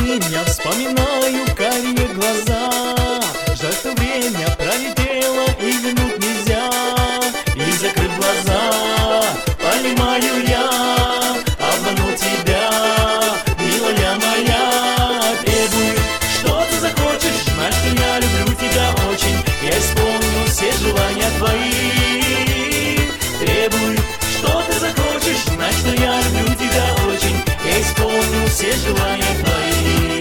Я вспоминаю карие глаза. Жаль, что время пролетело и вернуть нельзя. И закрыв глаза, понимаю я, обманул тебя, милая моя. Требую, что ты захочешь, знай, что я люблю тебя очень. Я исполню все желания твои. Требую, что ты захочешь, знай, что я люблю тебя очень. Я исполню все желания твои.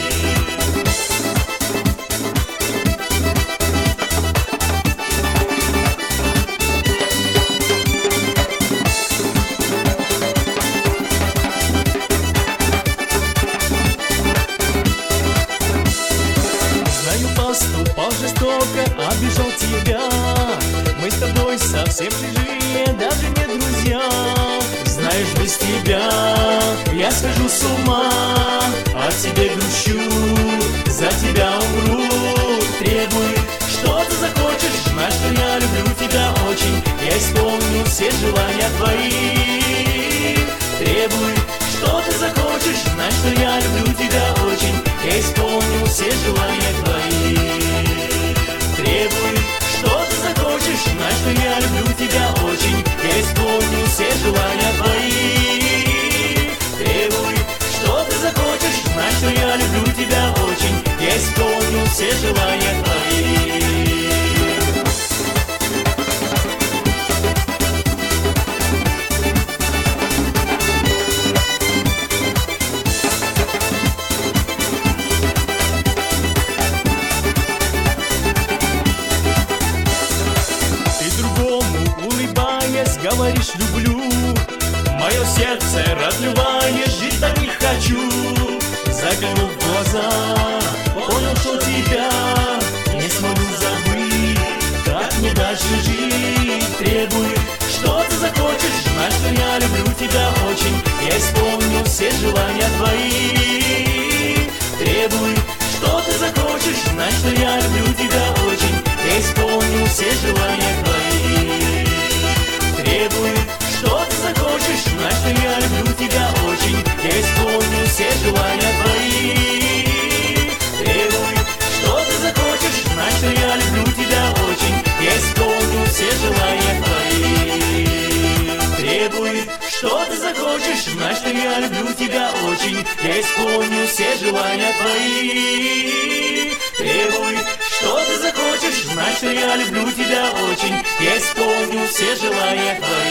Знаю, поступал жестоко, обижал тебя. Мы с тобой совсем чужие, даже не друзья. Знаешь, без тебя я схожу с ума, о тебе грущу, за тебя умру. Требую, что ты захочешь, знай, что я люблю тебя очень. Я исполню все желания твои. Требую, что ты захочешь, знай, что я люблю тебя очень. Я исполню все желания твои. Требую, что ты захочешь, знай, что я люблю тебя очень. Я исполню все желания твои. Требую, что ты захочешь, знай, что я люблю тебя очень. Я исполню все желания твои. Говоришь, люблю, мое сердце разливаешь, жить так не хочу. Заглянув в глаза, понял, что тебя не смогу забыть. Как мне дальше жить? Требую, что ты захочешь, знай, что я люблю тебя очень. Я исполню все желания твои. Требую, что ты захочешь, знай, что я люблю тебя очень. Я исполню все желания твои. Требую, что ты захочешь, знай, что я люблю тебя очень. Я исполню все желания твои. Требую, что ты захочешь, знай, что я люблю тебя очень. Я исполню все желания твои. Требую, что ты захочешь, знай, что я люблю тебя очень. Я исполню все желания твои. Требую, что ты захочешь, знай, что я люблю тебя очень. Я исполню все желания твои.